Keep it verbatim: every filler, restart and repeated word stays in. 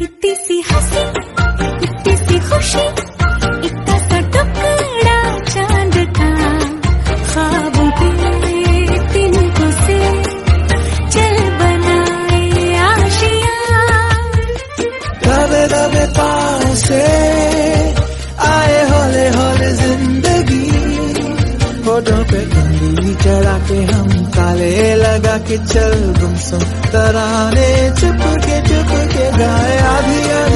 इतनी सी हंसी, इतनी सी खुशी, इतना सा टुकड़ा चांद का, ख्वाबों के तिनकों से चल बनाए आशियां। दबे दबे पाँव से आए हौले हौले जिंदगी, होठों पे कंघी चढ़ा के हम ताले लगा के चल गुमसुम तराने चुप के चुप के गाए आधी आधी।